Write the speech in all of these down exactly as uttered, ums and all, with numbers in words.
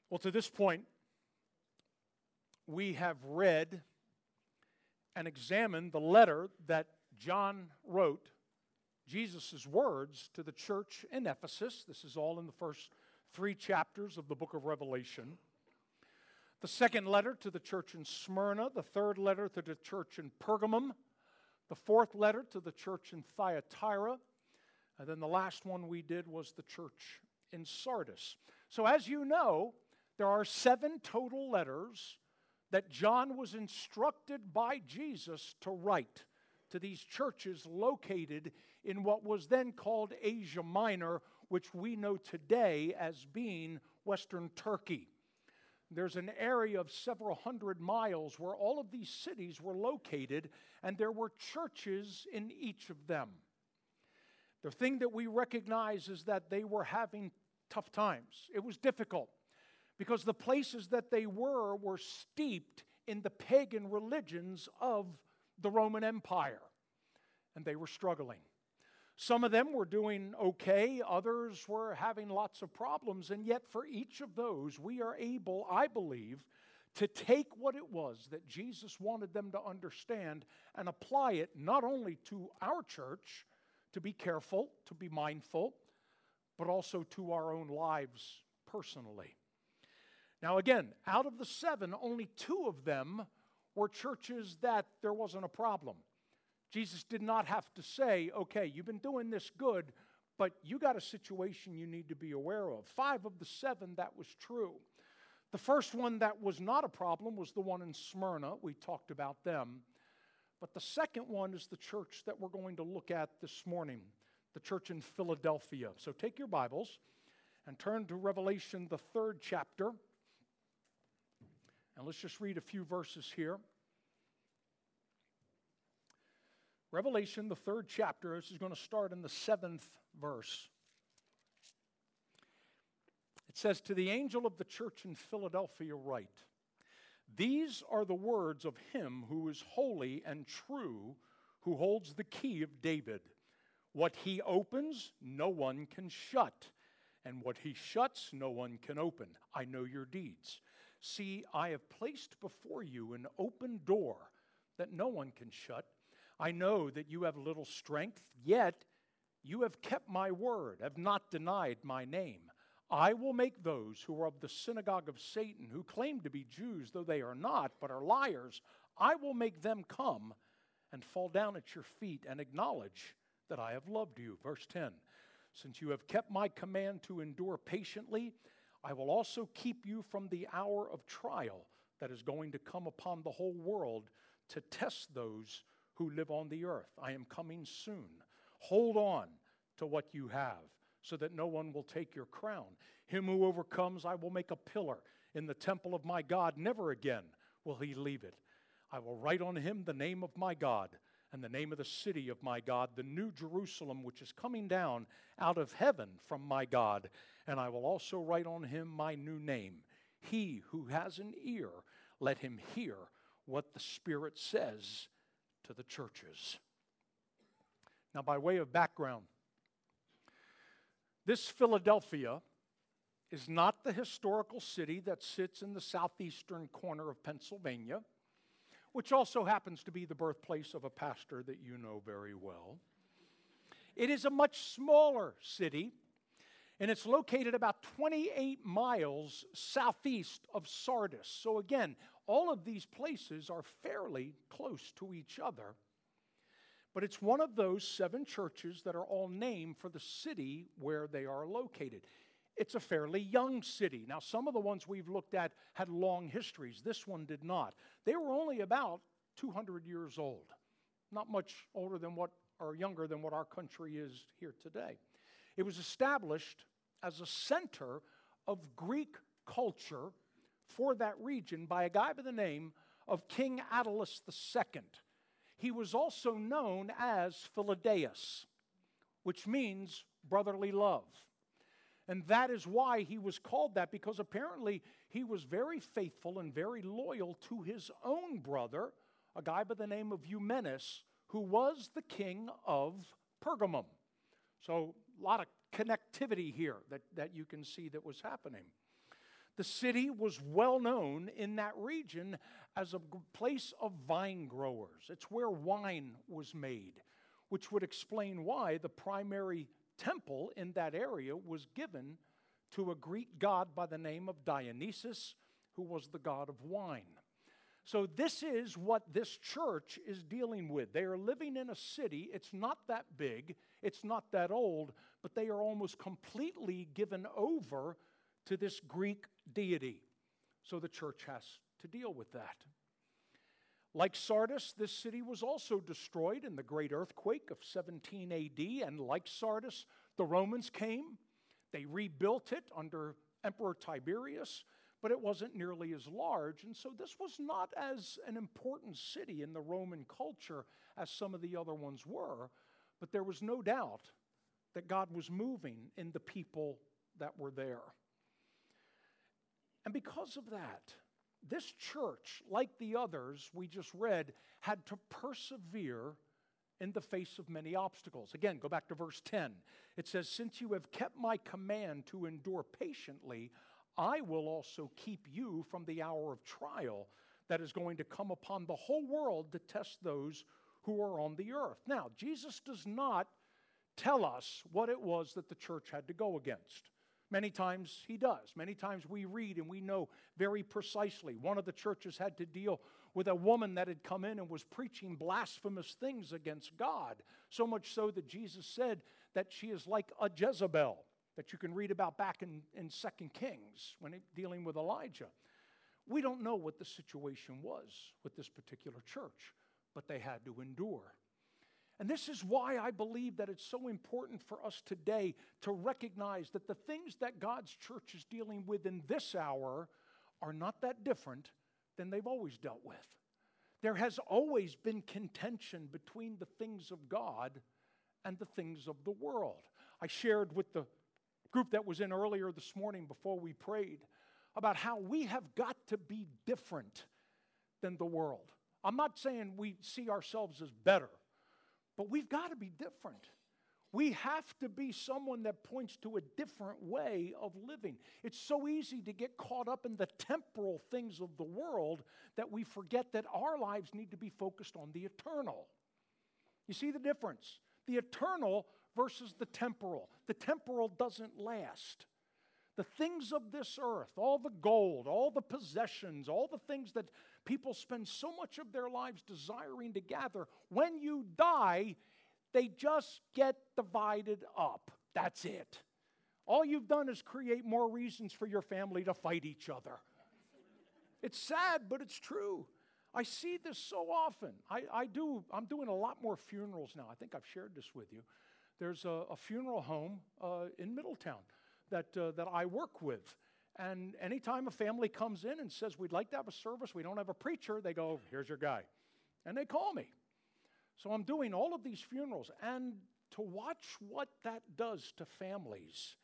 Well, to this point, we have read and examined the letter that John wrote, Jesus' words to the church in Ephesus. This is all in the first three chapters of the book of Revelation. The second letter to the church in Smyrna, the third letter to the church in Pergamum, the fourth letter to the church in Thyatira, and then the last one we did was the church in Sardis. So as you know, there are seven total letters that John was instructed by Jesus to write to these churches located in what was then called Asia Minor, which we know today as being Western Turkey. There's an area of several hundred miles where all of these cities were located, and there were churches in each of them. The thing that we recognize is that they were having tough times. It was difficult because the places that they were were steeped in the pagan religions of the Roman Empire, and they were struggling. Some of them were doing okay, others were having lots of problems, and yet for each of those, we are able, I believe, to take what it was that Jesus wanted them to understand and apply it not only to our church, to be careful, to be mindful, but also to our own lives personally. Now again, out of the seven, only two of them were churches that there wasn't a problem. Jesus did not have to say, okay, you've been doing this good, but you got a situation you need to be aware of. Five of the seven, that was true. The first one that was not a problem was the one in Smyrna. We talked about them. But the second one is the church that we're going to look at this morning, the church in Philadelphia. So take your Bibles and turn to Revelation, the third chapter. And let's just read a few verses here. Revelation, the third chapter, this is going to start in the seventh verse. It says, "To the angel of the church in Philadelphia write, these are the words of him who is holy and true, who holds the key of David. What he opens, no one can shut, and what he shuts, no one can open. I know your deeds. See, I have placed before you an open door that no one can shut. I know that you have little strength, yet you have kept my word, have not denied my name. I will make those who are of the synagogue of Satan, who claim to be Jews, though they are not, but are liars, I will make them come and fall down at your feet and acknowledge that I have loved you." Verse ten, "Since you have kept my command to endure patiently, I will also keep you from the hour of trial that is going to come upon the whole world to test those who live on the earth. I am coming soon. Hold on to what you have, so that no one will take your crown. Him who overcomes, I will make a pillar in the temple of my God. Never again will he leave it. I will write on him the name of my God and the name of the city of my God, the new Jerusalem, which is coming down out of heaven from my God. And I will also write on him my new name. He who has an ear, let him hear what the Spirit says to the churches." Now, by way of background, this Philadelphia is not the historical city that sits in the southeastern corner of Pennsylvania, which also happens to be the birthplace of a pastor that you know very well. It is a much smaller city, and it's located about twenty-eight miles southeast of Sardis. So again, all of these places are fairly close to each other. But it's one of those seven churches that are all named for the city where they are located. It's a fairly young city. Now, some of the ones we've looked at had long histories. This one did not. They were only about two hundred years old. Not much older than what, or younger than what our country is here today. It was established as a center of Greek culture for that region by a guy by the name of King Attalus the Second. He was also known as Philadeus, which means brotherly love. And that is why he was called that, because apparently he was very faithful and very loyal to his own brother, a guy by the name of Eumenes, who was the king of Pergamum. So a lot of connectivity here that, that you can see that was happening. The city was well known in that region as a place of vine growers. It's where wine was made, which would explain why the primary temple in that area was given to a Greek god by the name of Dionysus, who was the god of wine. So this is what this church is dealing with. They are living in a city. It's not that big. It's not that old, but they are almost completely given over to this Greek deity. So the church has to deal with that. Like Sardis, this city was also destroyed in the great earthquake of seventeen A D, and like Sardis, the Romans came. They rebuilt it under Emperor Tiberius, but it wasn't nearly as large, and so this was not as an important city in the Roman culture as some of the other ones were, but there was no doubt that God was moving in the people that were there. And because of that, this church, like the others we just read, had to persevere in the face of many obstacles. Again, go back to verse ten. It says, "Since you have kept my command to endure patiently, I will also keep you from the hour of trial that is going to come upon the whole world to test those who are on the earth." Now, Jesus does not tell us what it was that the church had to go against. Many times he does. Many times we read and we know very precisely. One of the churches had to deal with a woman that had come in and was preaching blasphemous things against God, so much so that Jesus said that she is like a Jezebel, that you can read about back in, in Second Kings when it, dealing with Elijah. We don't know what the situation was with this particular church, but they had to endure. And this is why I believe that it's so important for us today to recognize that the things that God's church is dealing with in this hour are not that different than they've always dealt with. There has always been contention between the things of God and the things of the world. I shared with the group that was in earlier this morning before we prayed about how we have got to be different than the world. I'm not saying we see ourselves as better, but we've got to be different. We have to be someone that points to a different way of living. It's so easy to get caught up in the temporal things of the world that we forget that our lives need to be focused on the eternal. You see the difference? The eternal versus the temporal. The temporal doesn't last. The things of this earth, all the gold, all the possessions, all the things that people spend so much of their lives desiring to gather, when you die, they just get divided up. That's it. All you've done is create more reasons for your family to fight each other. It's sad, but it's true. I see this so often. I, I do, I'm doing a lot more funerals now. I think I've shared this with you. There's a, a funeral home uh, in Middletown that, uh, that I work with. And anytime a family comes in and says, we'd like to have a service, we don't have a preacher, they go, here's your guy. And they call me. So I'm doing all of these funerals. And to watch what that does to families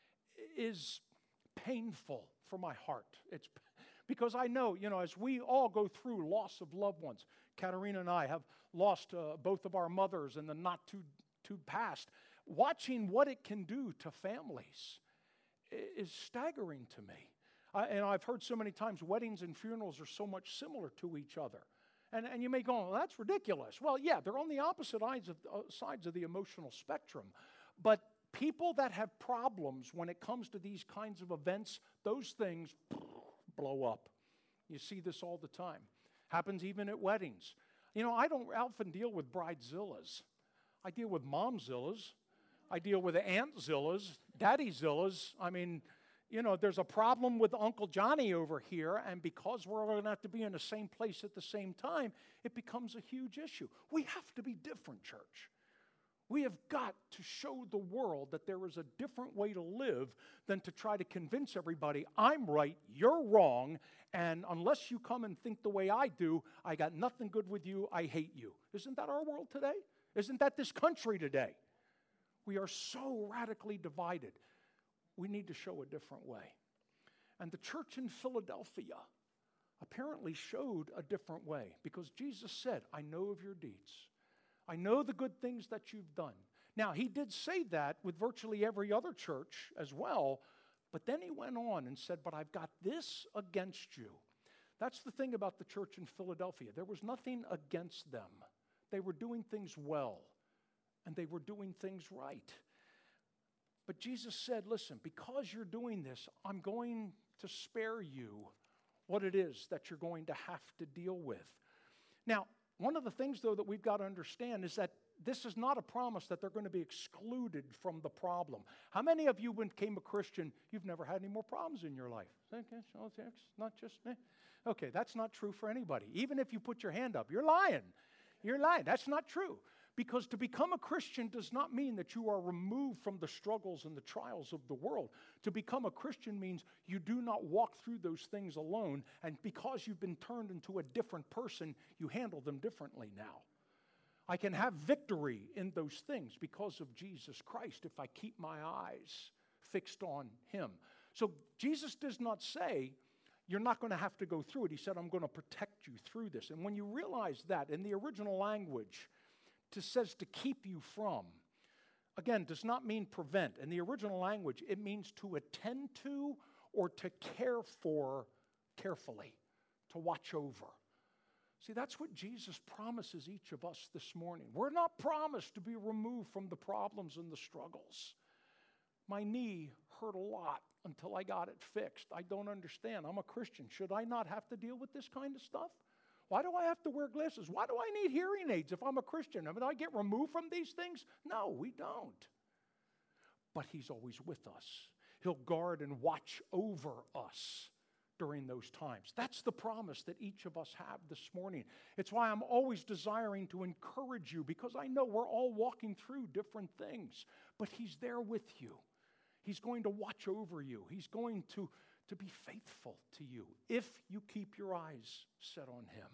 is painful for my heart. It's because I know, you know, as we all go through loss of loved ones, Katerina and I have lost uh, both of our mothers in the not too, too past. Watching what it can do to families is staggering to me. Uh, and I've heard so many times weddings and funerals are so much similar to each other. And, and you may go, well, that's ridiculous. Well, yeah, they're on the opposite sides of, uh, sides of the emotional spectrum. But people that have problems when it comes to these kinds of events, those things blow up. You see this all the time. Happens even at weddings. You know, I don't often deal with bridezillas. I deal with momzillas. I deal with auntzillas, daddyzillas. I mean, you know, there's a problem with Uncle Johnny over here, and because we're going to have to be in the same place at the same time, it becomes a huge issue. We have to be different, church. We have got to show the world that there is a different way to live than to try to convince everybody, I'm right, you're wrong, and unless you come and think the way I do, I got nothing good with you, I hate you. Isn't that our world today? Isn't that this country today? We are so radically divided. We need to show a different way. And the church in Philadelphia apparently showed a different way because Jesus said, I know of your deeds. I know the good things that you've done. Now, he did say that with virtually every other church as well, But then he went on and said, but I've got this against you. That's the thing about the church in Philadelphia. There was nothing against them. They were doing things well, and they were doing things right. But Jesus said, listen, because you're doing this, I'm going to spare you what it is that you're going to have to deal with. Now, one of the things, though, that we've got to understand is that this is not a promise that they're going to be excluded from the problem. How many of you, when became a Christian, you've never had any more problems in your life? Not just me. Okay, that's not true for anybody. Even if you put your hand up, you're lying. You're lying. That's not true. Because to become a Christian does not mean that you are removed from the struggles and the trials of the world. To become a Christian means you do not walk through those things alone, and because you've been turned into a different person, you handle them differently now. I can have victory in those things because of Jesus Christ if I keep my eyes fixed on Him. So Jesus does not say, you're not going to have to go through it. He said, I'm going to protect you through this. And when you realize that, in the original language, it says to keep you from, again, does not mean prevent. In the original language, it means to attend to or to care for carefully, to watch over. See, that's what Jesus promises each of us this morning. We're not promised to be removed from the problems and the struggles. My knee hurt a lot until I got it fixed. I don't understand. I'm a Christian. Should I not have to deal with this kind of stuff? Why do I have to wear glasses? Why do I need hearing aids if I'm a Christian? I mean, do I get removed from these things? No, we don't. But He's always with us. He'll guard and watch over us during those times. That's the promise that each of us have this morning. It's why I'm always desiring to encourage you, because I know we're all walking through different things, but He's there with you. He's going to watch over you. He's going to, to be faithful to you if you keep your eyes set on Him.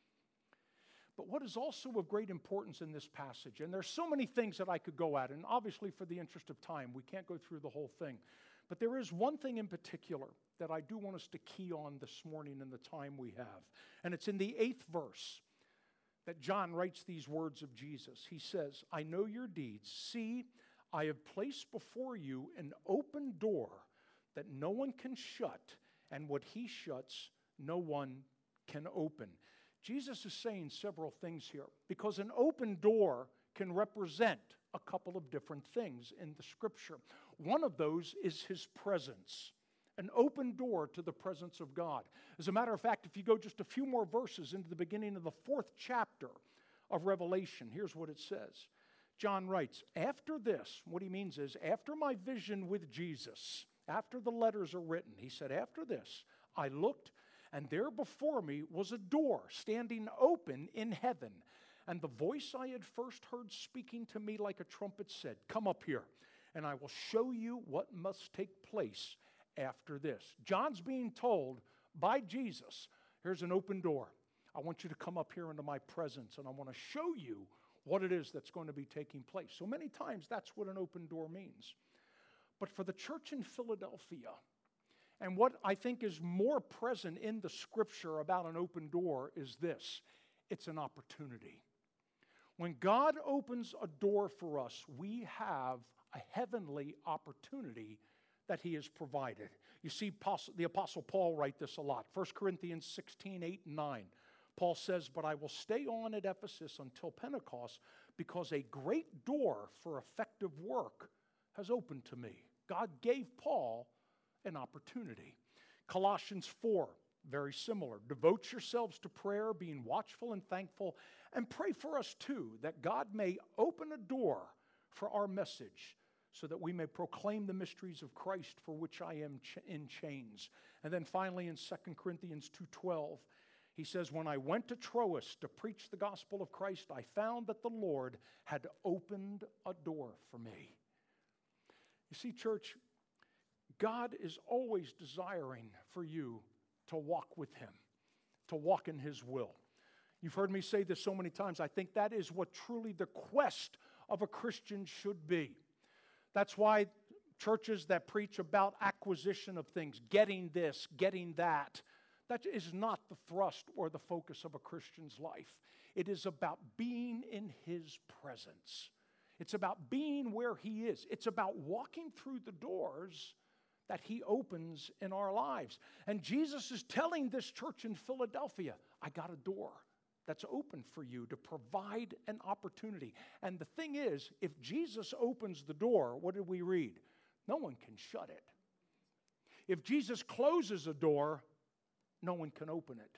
But what is also of great importance in this passage, and there's so many things that I could go at, and obviously for the interest of time, we can't go through the whole thing. But there is one thing in particular that I do want us to key on this morning in the time we have. And it's in the eighth verse that John writes these words of Jesus. He says, I know your deeds. See, I have placed before you an open door that no one can shut, and what He shuts, no one can open. Jesus is saying several things here, because an open door can represent a couple of different things in the Scripture. One of those is His presence, an open door to the presence of God. As a matter of fact, if you go just a few more verses into the beginning of the fourth chapter of Revelation, here's what it says. John writes, after this, what he means is, after my vision with Jesus, after the letters are written, he said, after this, I looked, and there before me was a door standing open in heaven. And the voice I had first heard speaking to me like a trumpet said, come up here, and I will show you what must take place after this. John's being told by Jesus, here's an open door. I want you to come up here into my presence, and I want to show you what it is that's going to be taking place. So many times that's what an open door means. But for the church in Philadelphia, and what I think is more present in the Scripture about an open door is this: it's an opportunity. When God opens a door for us, we have a heavenly opportunity that He has provided. You see the Apostle Paul write this a lot. First Corinthians sixteen, eight and nine. Paul says, but I will stay on at Ephesus until Pentecost, because a great door for effective work has opened to me. God gave Paul an opportunity. Colossians four, very similar. Devote yourselves to prayer, being watchful and thankful, and pray for us too, that God may open a door for our message, so that we may proclaim the mysteries of Christ, for which I am ch- in chains. And then finally in Second Corinthians two twelve, he says, when I went to Troas to preach the gospel of Christ, I found that the Lord had opened a door for me. You see, church, God is always desiring for you to walk with Him, to walk in His will. You've heard me say this so many times. I think that is what truly the quest of a Christian should be. That's why churches that preach about acquisition of things, getting this, getting that, that is not the thrust or the focus of a Christian's life. It is about being in His presence. It's about being where He is. It's about walking through the doors that he opens in our lives. And Jesus is telling this church in Philadelphia, I got a door that's open for you to provide an opportunity. And the thing is, if Jesus opens the door, what did we read? No one can shut it. If Jesus closes a door, no one can open it.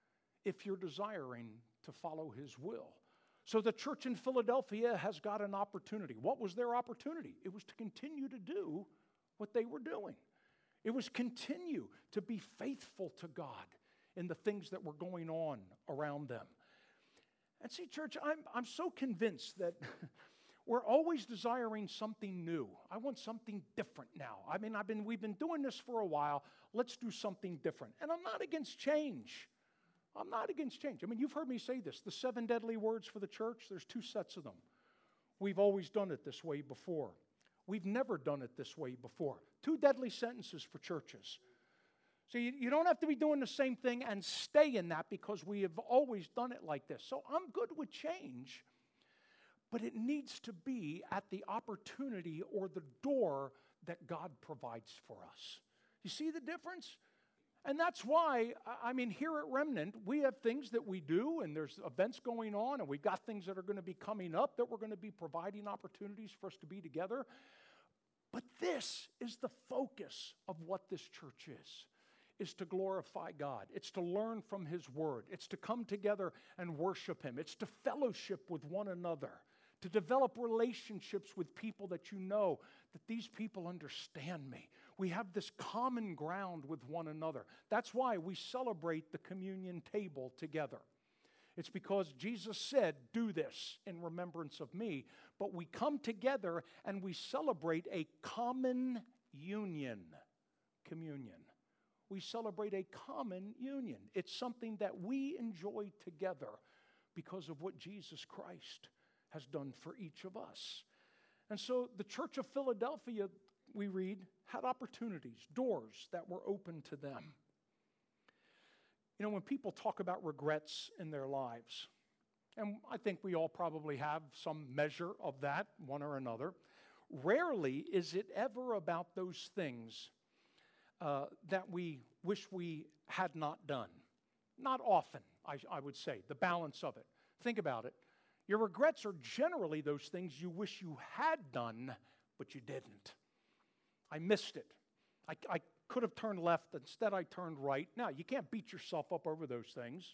If you're desiring to follow his will. So the church in Philadelphia has got an opportunity. What was their opportunity? It was to continue to do what they were doing. It was continue to be faithful to God in the things that were going on around them. And see, church, I'm, I'm so convinced that we're always desiring something new. I want something different now. I mean, I've been, we've been doing this for a while. Let's do something different. And I'm not against change. I'm not against change. I mean, you've heard me say this. The seven deadly words for the church, there's two sets of them. We've always done it this way before. We've never done it this way before. Two deadly sentences for churches. So you, you don't have to be doing the same thing and stay in that because we have always done it like this. So I'm good with change, but it needs to be at the opportunity or the door that God provides for us. You see the difference? And that's why, I mean, here at Remnant, we have things that we do, and there's events going on, and we've got things that are going to be coming up that we're going to be providing opportunities for us to be together. But this is the focus of what this church is, is to glorify God. It's to learn from his word. It's to come together and worship him. It's to fellowship with one another, to develop relationships with people that you know that these people understand me. We have this common ground with one another. That's why we celebrate the communion table together. It's because Jesus said, do this in remembrance of me. But we come together and we celebrate a common union, communion. We celebrate a common union. It's something that we enjoy together because of what Jesus Christ has done for each of us. And so the Church of Philadelphia, we read, had opportunities, doors that were open to them. You know, when people talk about regrets in their lives, and I think we all probably have some measure of that, one or another, rarely is it ever about those things uh, that we wish we had not done. Not often, I, I would say, the balance of it. Think about it. Your regrets are generally those things you wish you had done, but you didn't. I missed it. I, I could have turned left. Instead, I turned right. Now, you can't beat yourself up over those things.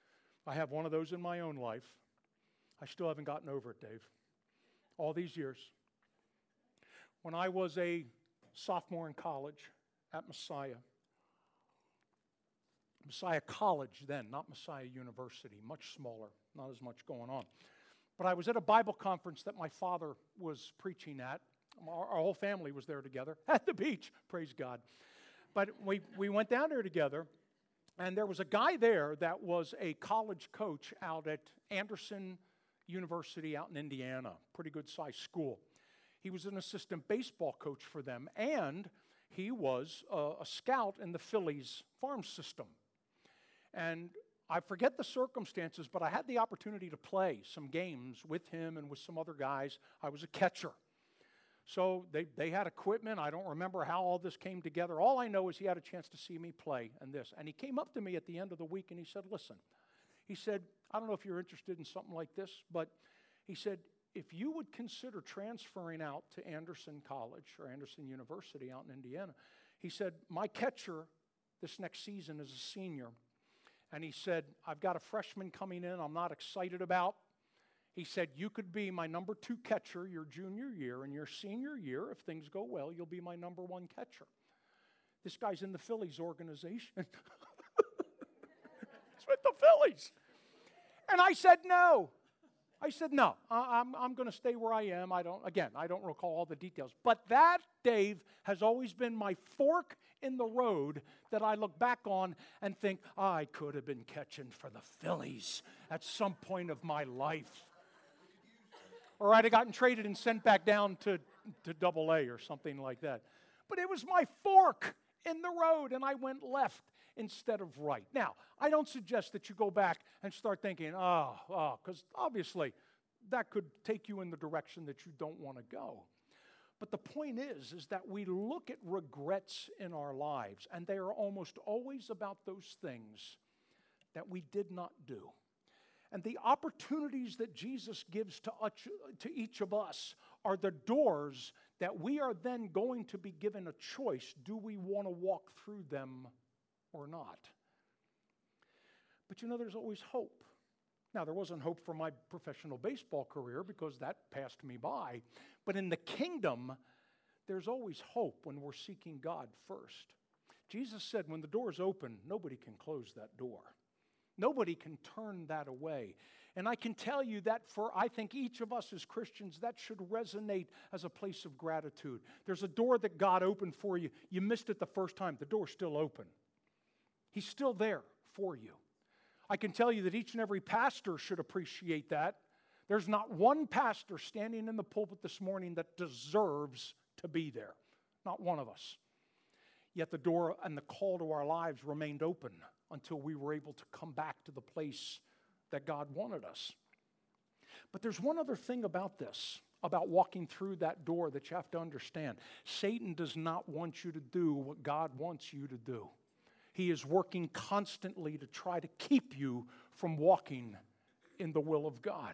I have one of those in my own life. I still haven't gotten over it, Dave, all these years. When I was a sophomore in college at Messiah, Messiah College then, not Messiah University, much smaller, not as much going on. But I was at a Bible conference that my father was preaching at. Our, our whole family was there together at the beach, praise God. But we, we went down there together, and there was a guy there that was a college coach out at Anderson University out in Indiana, pretty good-sized school. He was an assistant baseball coach for them, and he was a, a scout in the Phillies farm system. And I forget the circumstances, but I had the opportunity to play some games with him and with some other guys. I was a catcher. So they, they had equipment. I don't remember how all this came together. All I know is he had a chance to see me play and this. And he came up to me at the end of the week and he said, listen, he said, I don't know if you're interested in something like this, but he said, if you would consider transferring out to Anderson College or Anderson University out in Indiana, he said, my catcher this next season is a senior. And he said, I've got a freshman coming in I'm not excited about. He said, you could be my number two catcher your junior year, and your senior year, if things go well, you'll be my number one catcher. This guy's in the Phillies organization. It's with the Phillies. And I said, no. I said, no, I'm, I'm going to stay where I am. I don't, again, I don't recall all the details. But that, Dave, has always been my fork in the road that I look back on and think, oh, I could have been catching for the Phillies at some point of my life. Or I'd have gotten traded and sent back down to, to double A or something like that. But it was my fork in the road, and I went left instead of right. Now, I don't suggest that you go back and start thinking, oh, oh, because obviously that could take you in the direction that you don't want to go. But the point is, is that we look at regrets in our lives, and they are almost always about those things that we did not do. And the opportunities that Jesus gives to, us, to each of us are the doors that we are then going to be given a choice. Do we want to walk through them or not? But you know, there's always hope. Now, there wasn't hope for my professional baseball career because that passed me by. But in the kingdom, there's always hope when we're seeking God first. Jesus said, when the door's open, nobody can close that door. Nobody can turn that away. And I can tell you that for, I think, each of us as Christians, that should resonate as a place of gratitude. There's a door that God opened for you. You missed it the first time. The door's still open. He's still there for you. I can tell you that each and every pastor should appreciate that. There's not one pastor standing in the pulpit this morning that deserves to be there. Not one of us. Yet the door and the call to our lives remained open until we were able to come back to the place that God wanted us. But there's one other thing about this, about walking through that door that you have to understand. Satan does not want you to do what God wants you to do. He is working constantly to try to keep you from walking in the will of God.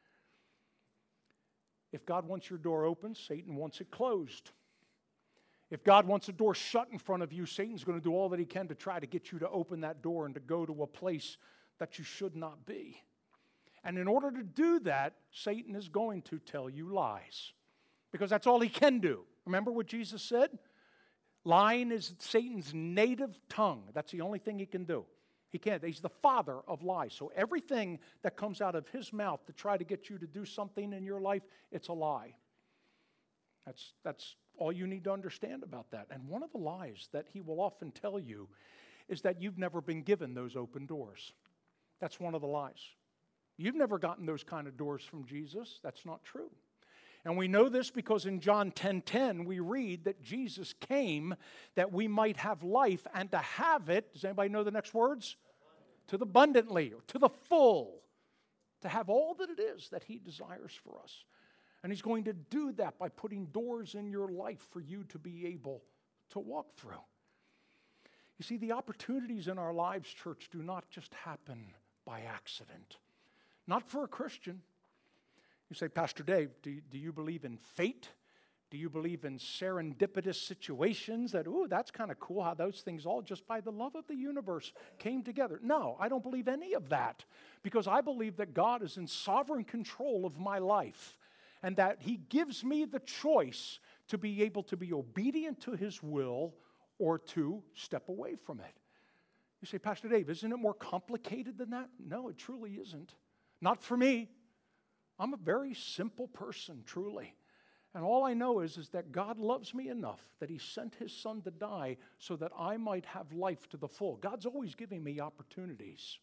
If God wants your door open, Satan wants it closed. If God wants a door shut in front of you, Satan's going to do all that he can to try to get you to open that door and to go to a place that you should not be. And in order to do that, Satan is going to tell you lies, because that's all he can do. Remember what Jesus said? Lying is Satan's native tongue. That's the only thing he can do. He can't. He's the father of lies. So everything that comes out of his mouth to try to get you to do something in your life, it's a lie. That's, that's all you need to understand about that. And one of the lies that he will often tell you is that you've never been given those open doors. That's one of the lies. You've never gotten those kind of doors from Jesus. That's not true. And we know this because in John ten ten we read that Jesus came that we might have life and to have it, does anybody know the next words? To the abundantly, or to the full. To have all that it is that he desires for us. And he's going to do that by putting doors in your life for you to be able to walk through. You see, the opportunities in our lives, church, do not just happen by accident. Not for a Christian. You say, Pastor Dave, do, do you believe in fate? Do you believe in serendipitous situations that, ooh, that's kind of cool how those things all just by the love of the universe came together? No, I don't believe any of that, because I believe that God is in sovereign control of my life and that he gives me the choice to be able to be obedient to his will or to step away from it. You say, Pastor Dave, isn't it more complicated than that? No, it truly isn't. Not for me. I'm a very simple person, truly. And all I know is, is that God loves me enough that he sent his son to die so that I might have life to the full. God's always giving me opportunities.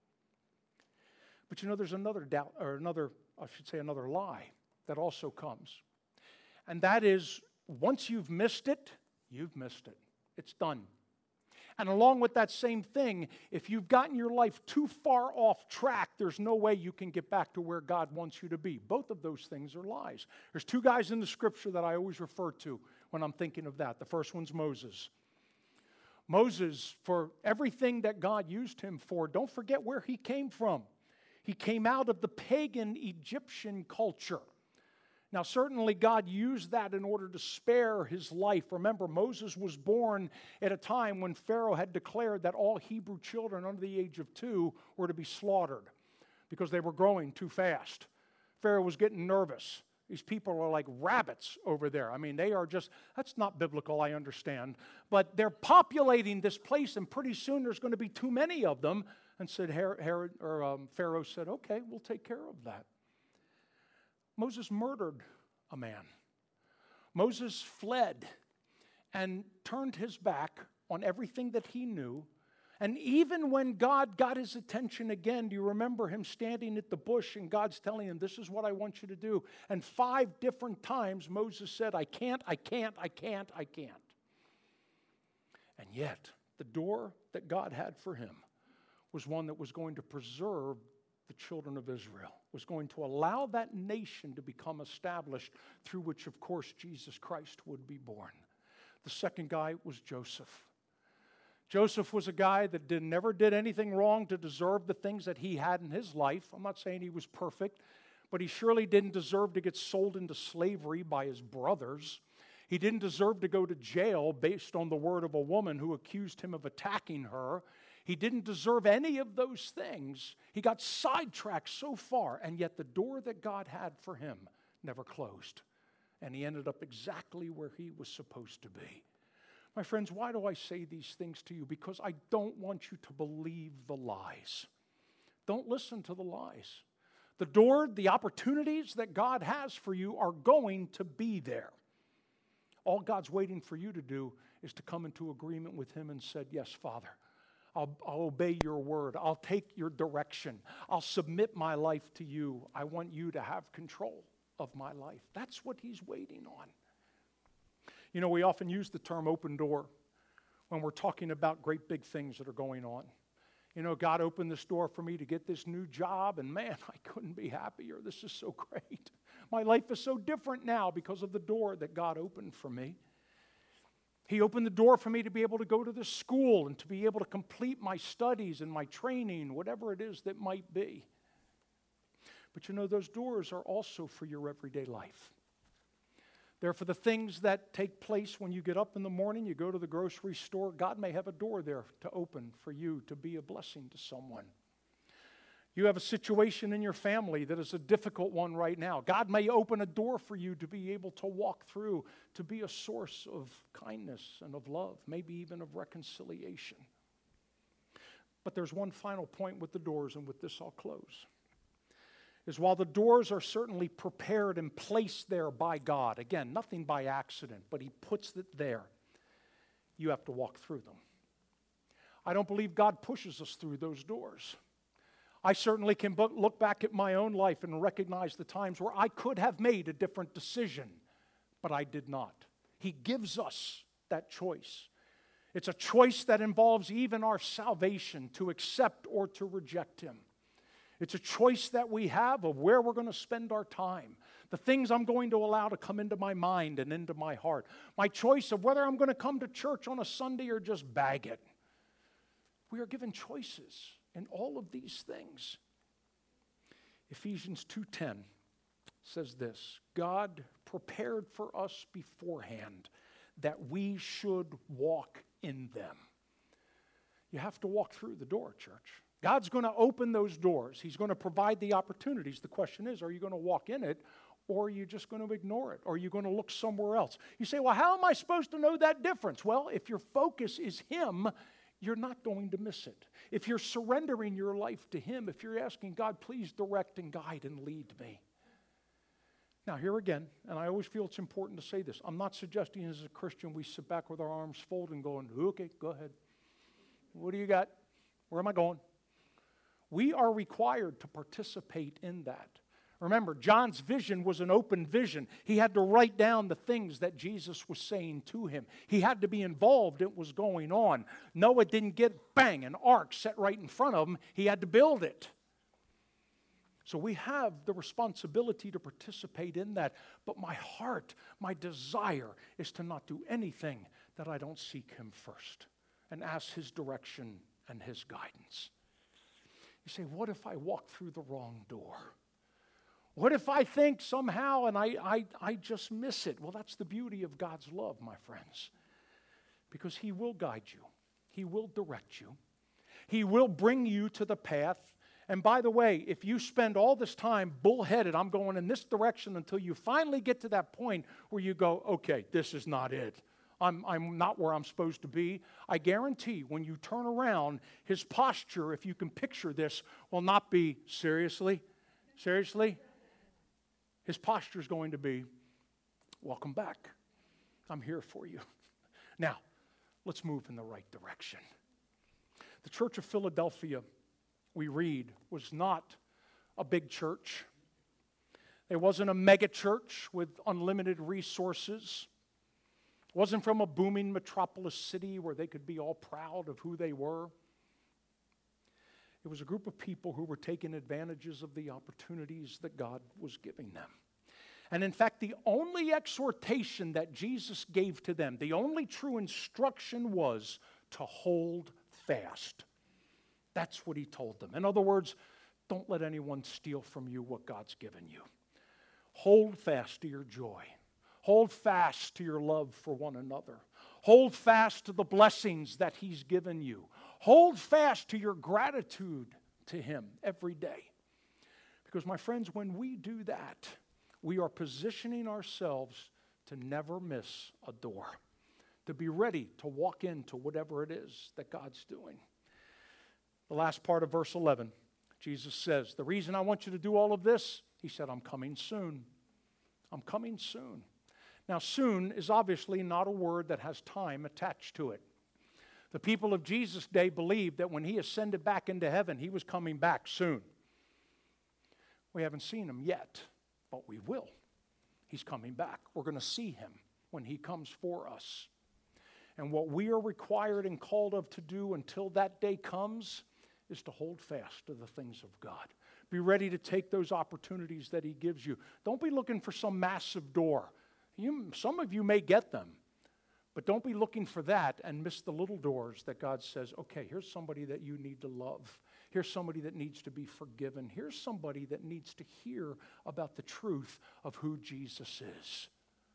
But you know, there's another doubt, or another, I should say another lie that also comes. And that is, once you've missed it, you've missed it. It's done. And along with that same thing, if you've gotten your life too far off track, there's no way you can get back to where God wants you to be. Both of those things are lies. There's two guys in the scripture that I always refer to when I'm thinking of that. The first one's Moses. Moses, for everything that God used him for, don't forget where he came from. He came out of the pagan Egyptian culture. Now, certainly God used that in order to spare his life. Remember, Moses was born at a time when Pharaoh had declared that all Hebrew children under the age of two were to be slaughtered because they were growing too fast. Pharaoh was getting nervous. These people are like rabbits over there. I mean, they are just, that's not biblical, I understand. But they're populating this place, and pretty soon there's going to be too many of them. And said Herod, or um, Pharaoh said, okay, we'll take care of that. Moses murdered a man. Moses fled and turned his back on everything that he knew. And even when God got his attention again, do you remember him standing at the bush and God's telling him, this is what I want you to do? And five different times Moses said, I can't, I can't, I can't, I can't. And yet, the door that God had for him was one that was going to preserve the children of Israel, was going to allow that nation to become established, through which, of course, Jesus Christ would be born. The second guy was Joseph. Joseph was a guy that did, never did anything wrong to deserve the things that he had in his life. I'm not saying he was perfect, but he surely didn't deserve to get sold into slavery by his brothers. He didn't deserve to go to jail based on the word of a woman who accused him of attacking her. He didn't deserve any of those things. He got sidetracked so far, and yet the door that God had for him never closed. And he ended up exactly where he was supposed to be. My friends, why do I say these things to you? Because I don't want you to believe the lies. Don't listen to the lies. The door, the opportunities that God has for you are going to be there. All God's waiting for you to do is to come into agreement with Him and said, yes, Father, I'll, I'll obey your word. I'll take your direction. I'll submit my life to you. I want you to have control of my life. That's what He's waiting on. You know, we often use the term open door when we're talking about great big things that are going on. You know, God opened this door for me to get this new job, and man, I couldn't be happier. This is so great. My life is so different now because of the door that God opened for me. He opened the door for me to be able to go to this school and to be able to complete my studies and my training, whatever it is that might be. But you know, those doors are also for your everyday life. They're for the things that take place when you get up in the morning, you go to the grocery store. God may have a door there to open for you to be a blessing to someone. You have a situation in your family that is a difficult one right now. God may open a door for you to be able to walk through, to be a source of kindness and of love, maybe even of reconciliation. But there's one final point with the doors, and with this I'll close. Is while the doors are certainly prepared and placed there by God, again, nothing by accident, but He puts it there, you have to walk through them. I don't believe God pushes us through those doors. I certainly can look back at my own life and recognize the times where I could have made a different decision, but I did not. He gives us that choice. It's a choice that involves even our salvation, to accept or to reject Him. It's a choice that we have of where we're going to spend our time, the things I'm going to allow to come into my mind and into my heart, my choice of whether I'm going to come to church on a Sunday or just bag it. We are given choices in all of these things. Ephesians two ten says this: God prepared for us beforehand that we should walk in them. You have to walk through the door, church. God's going to open those doors. He's going to provide the opportunities. The question is, are you going to walk in it, or are you just going to ignore it? Or are you going to look somewhere else? You say, well, how am I supposed to know that difference? Well, if your focus is Him, you're not going to miss it. If you're surrendering your life to Him, if you're asking God, please direct and guide and lead me. Now, here again, and I always feel it's important to say this, I'm not suggesting as a Christian we sit back with our arms folded and going, okay, go ahead. What do you got? Where am I going? We are required to participate in that. Remember, John's vision was an open vision. He had to write down the things that Jesus was saying to him. He had to be involved in what was going on. Noah didn't get, bang, an ark set right in front of him. He had to build it. So we have the responsibility to participate in that. But my heart, my desire is to not do anything that I don't seek Him first and ask His direction and His guidance. You say, what if I walk through the wrong door? What if I think somehow and I, I, I just miss it? Well, that's the beauty of God's love, my friends. Because He will guide you. He will direct you. He will bring you to the path. And by the way, if you spend all this time bullheaded, I'm going in this direction, until you finally get to that point where you go, okay, this is not it. I'm, I'm not where I'm supposed to be. I guarantee when you turn around, His posture, if you can picture this, will not be, seriously? Seriously? His posture is going to be, welcome back. I'm here for you. Now, let's move in the right direction. The Church of Philadelphia, we read, was not a big church. It wasn't a mega church with unlimited resources. It wasn't from a booming metropolis city where they could be all proud of who they were. It was a group of people who were taking advantages of the opportunities that God was giving them. And in fact, the only exhortation that Jesus gave to them, the only true instruction was to hold fast. That's what he told them. In other words, don't let anyone steal from you what God's given you. Hold fast to your joy. Hold fast to your love for one another. Hold fast to the blessings that he's given you. Hold fast to your gratitude to him every day. Because, my friends, when we do that, we are positioning ourselves to never miss a door, to be ready to walk into whatever it is that God's doing. The last part of verse eleven, Jesus says, the reason I want you to do all of this, he said, I'm coming soon. I'm coming soon. Now, soon is obviously not a word that has time attached to it. The people of Jesus' day believed that when he ascended back into heaven, he was coming back soon. We haven't seen him yet, but we will. He's coming back. We're going to see him when he comes for us. And what we are required and called of to do until that day comes is to hold fast to the things of God. Be ready to take those opportunities that he gives you. Don't be looking for some massive door. You, some of you may get them, but don't be looking for that and miss the little doors that God says, okay, here's somebody that you need to love. Here's somebody that needs to be forgiven. Here's somebody that needs to hear about the truth of who Jesus is.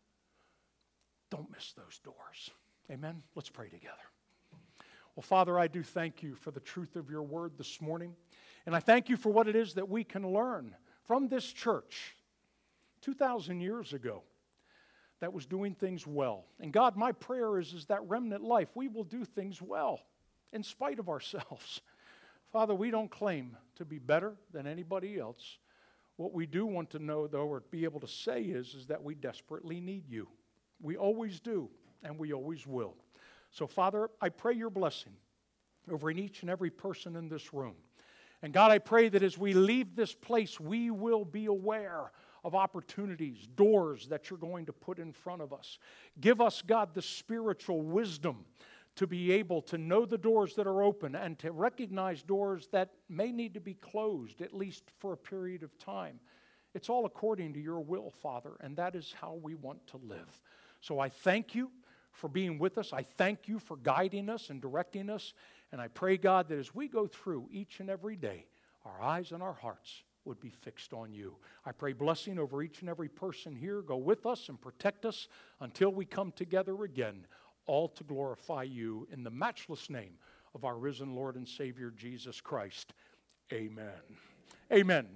Don't miss those doors. Amen? Let's pray together. Well, Father, I do thank you for the truth of your word this morning. And I thank you for what it is that we can learn from this church two thousand years ago that was doing things well. And God, my prayer is, is that remnant life, we will do things well in spite of ourselves. Father, we don't claim to be better than anybody else. What we do want to know, though, or be able to say is, is that we desperately need you. We always do, and we always will. So, Father, I pray your blessing over in each and every person in this room. And God, I pray that as we leave this place, we will be aware of opportunities, doors that you're going to put in front of us. Give us, God, the spiritual wisdom to be able to know the doors that are open and to recognize doors that may need to be closed, at least for a period of time. It's all according to your will, Father, and that is how we want to live. So I thank you for being with us. I thank you for guiding us and directing us. And I pray, God, that as we go through each and every day, our eyes and our hearts would be fixed on you. I pray blessing over each and every person here. Go with us and protect us until we come together again, all to glorify you in the matchless name of our risen Lord and Savior, Jesus Christ. Amen. Amen.